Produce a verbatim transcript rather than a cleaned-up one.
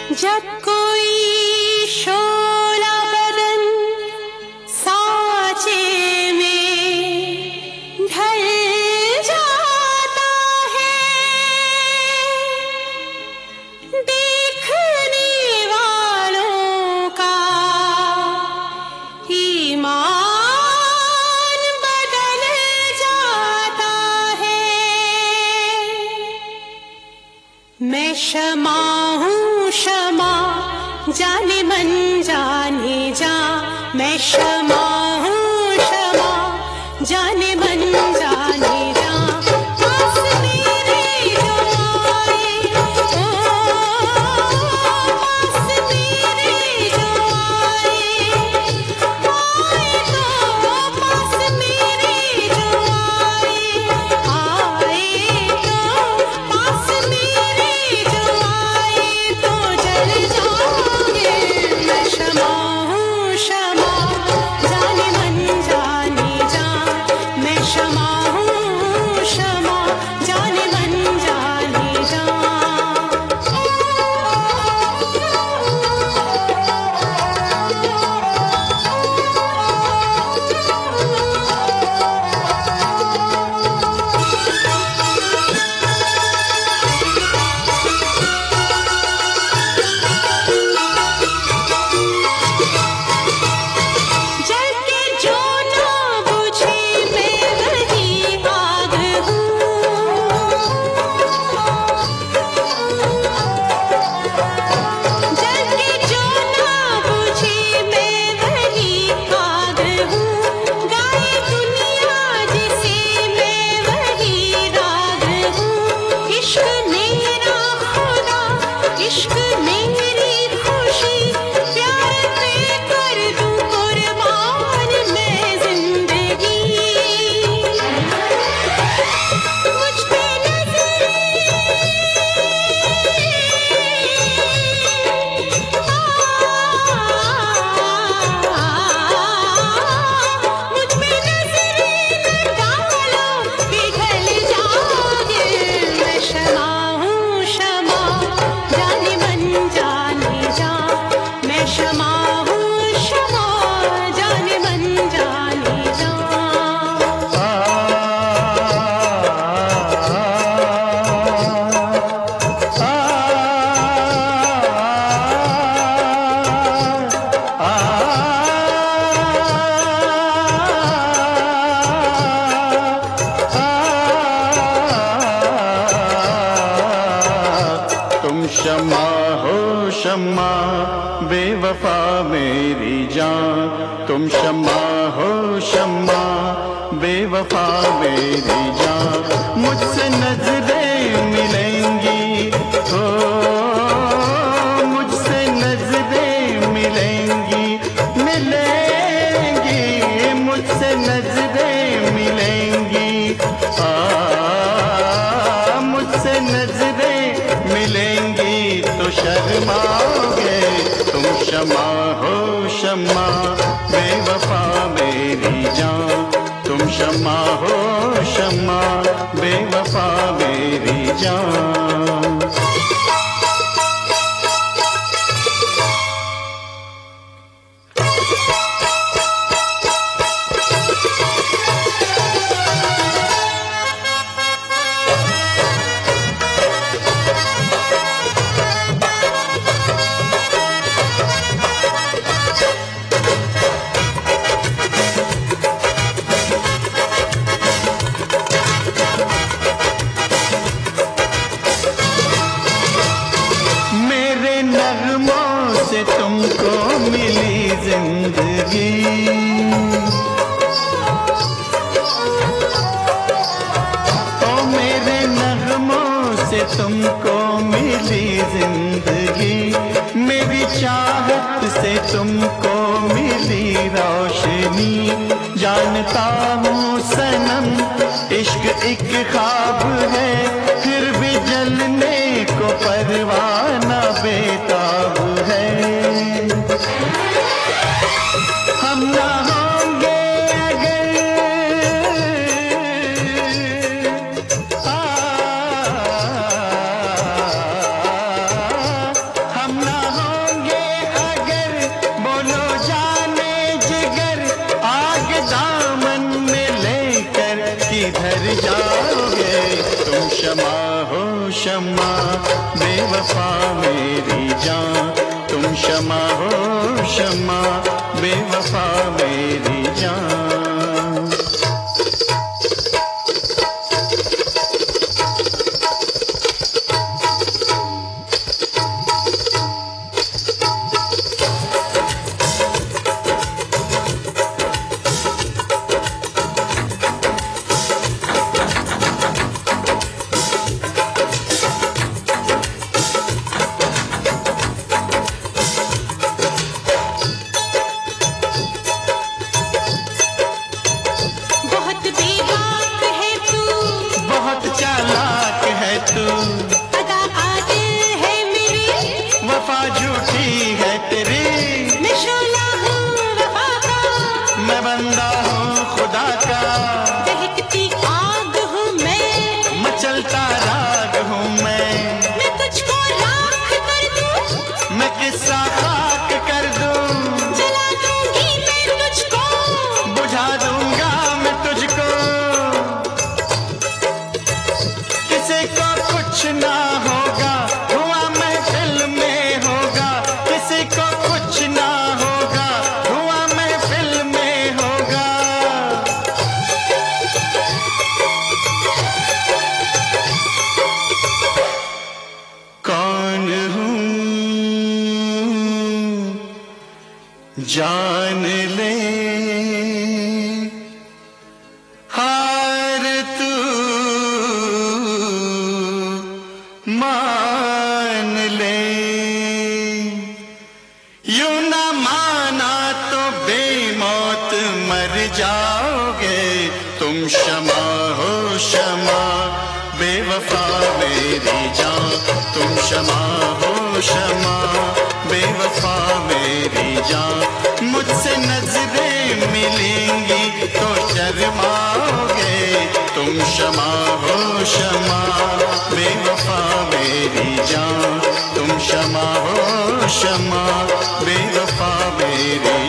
जब कोई शोला बदन साँचे में ढल जाता है, देखने वालों का ईमान बदल जाता है। मैं शमा हूँ शमा, जाने मन जाने जा, मैं शमा हूँ शमा, जाने मन जाने जा। पास मेरे जो आए, ओ पास मेरे जो आए, आए तो पास मेरे जो आए, आए तो पास मेरे जो आए तो जल जाओगे। मैं शमा हूँ शमा, जाने मन जाने जा, मैं शमा हूँ शमा, जाने मन जाने जा। जल के जो ना बुझे मैं वही आग हूँ, जल के जो ना बुझे मैं वही आग हूँ। गाए दुनिया जिसे मैं वही राग हूँ। इश्क मेरा खुदा, इश्क मेरी खुशी, प्यार पे कर दूं कुर्बान मैं जिंदगी। मुझ पे नजर मुझ पे नजर न डालो, पिघल जाओगे। मैं शमा हूँ शमा, जाने मन जाने जा, मैं शमा हूँ शमा, जाने मन जाने जा। तुम शमा हो शमा, बेवफा मेरी जान। तुम शमा हो शमा, बेवफा मेरी जान। मुझसे नजरें मिलेंगी, हो मुझसे नजरें मिलेंगी, मिलेंगी मुझसे नजरें मिलेंगी। आ मुझसे नजरें मिलेंगी तो शर्माओगे। तुम शमा हो शमा, बेवफा मेरी जान। तुम शमा हो शमा, बेवफा मेरी जान। मेरे नगमों से तुमको मिली जिंदगी, ओ मेरे नगमों से तुमको मिली जिंदगी। मेरी चाहत से तुमको मिली रोशनी। जानता हूँ सनम इश्क एक ख्वाब है, फिर भी जलने को परवाना बेताब है। हम ना होंगे अगर आ, हम ना बेवफा मेरी जान, तुम क्षमा हो क्षमा, बेवफा मेरी जान। झूठी है तेरी, मैं शोला हूँ वफा का, मैं बंदा हूँ खुदा का, दहकती आग हूँ मैं, मचलता राग हूँ मैं, मैं तुझको राख कर दूँ, मैं किस्सा खाक कर दूँ, जला दूंगी मैं तुझको, बुझा दूंगा मैं तुझको, किसी को कुछ ना होगा, हुआ महफिल में होगा, किसी को कुछ ना होगा, हुआ महफिल में होगा। कौन हूँ जान ले, हार तू मान ले, यूं ना माना तो बेमौत मर जाओगे, तुम क्षमा हो क्षमा, बेवफा मेरी जान, तुम क्षमा हो क्षमा, बेवफा मेरी जान। मुझसे नजरें मिलेंगी तो शर्माओगे, तुम क्षमा हो क्षमा, बेवफा मेरी जान, तुम क्षमा हो क्षमा, बेवफा मेरी